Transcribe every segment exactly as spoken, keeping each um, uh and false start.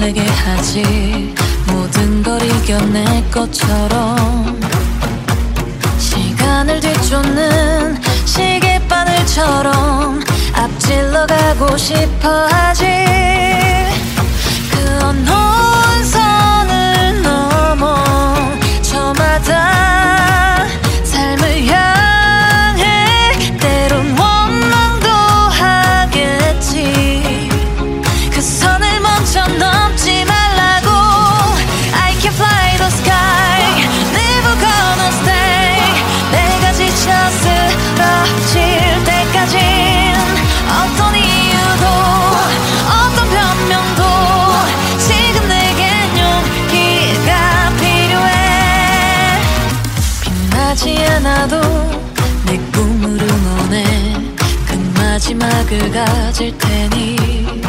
설레게 하지. 모든 걸 이겨낼 것처럼 시간을 뒤쫓는 시계바늘처럼 앞질러 가고 싶어 하지. 그 어놓은 선을 넘어 저마다 삶을 향해 때론 원망도 하겠지. 그 선을 멈춰 넘지 말라고. I can fly the sky, never gonna stay. 내가 지쳐 쓰러질 때까진 어떤 이유도 어떤 변명도 지금 내겐 용기가 필요해. 빛나지 않아도 내 꿈을 응원해. 그 마지막을 가질 테니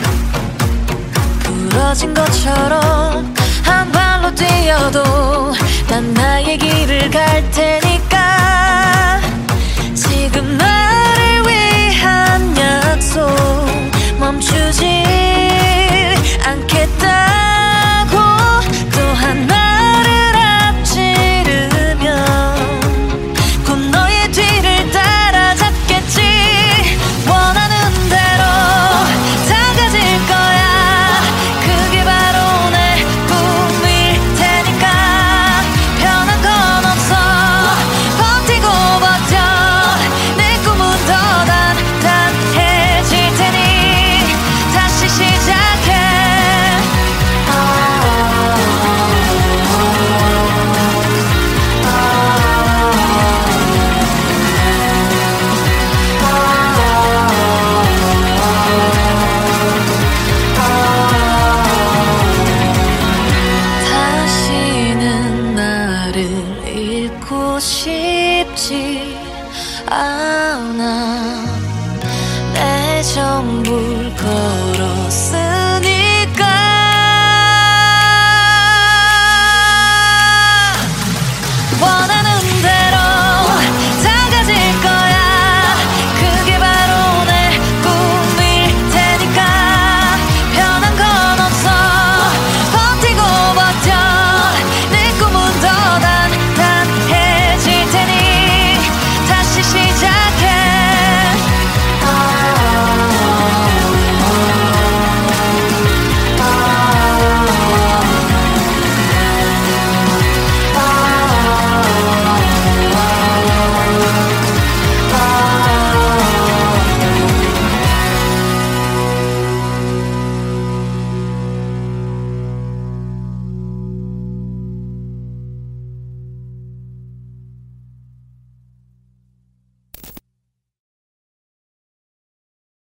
부러진 것처럼 한 발로 뛰어도 난 나의 길을 갈 테니까. 지금 나를 위한 약속 멈추지 않겠다.